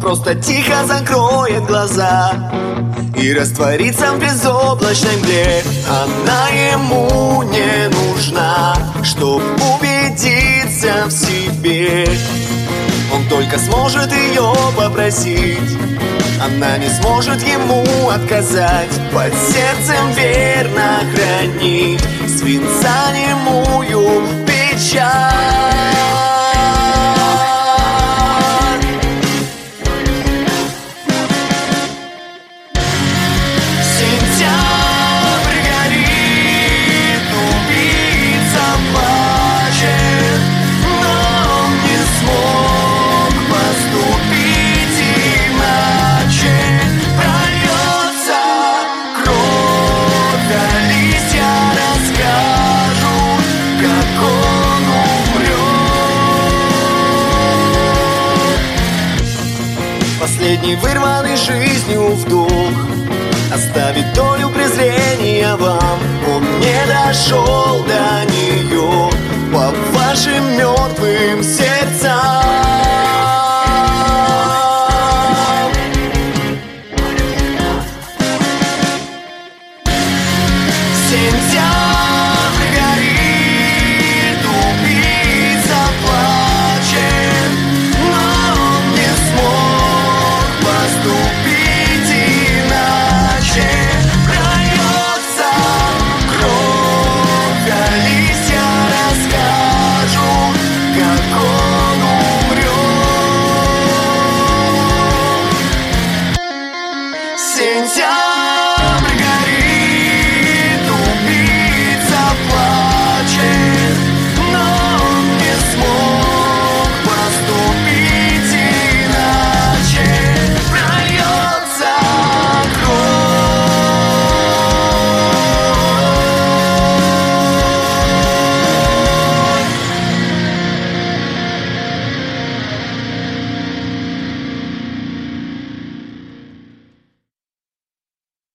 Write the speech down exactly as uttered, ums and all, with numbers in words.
просто тихо закроет глаза и растворится в безоблачной мгле. Она ему не нужна, чтоб убедиться в себе. Он только сможет ее попросить, она не сможет ему отказать. Под сердцем верно хранить свинца немую печаль. Последний вырванный жизнью вдох оставит долю презрения вам. Он не дошел до нее по вашим мертвым сердцам. Сентябрь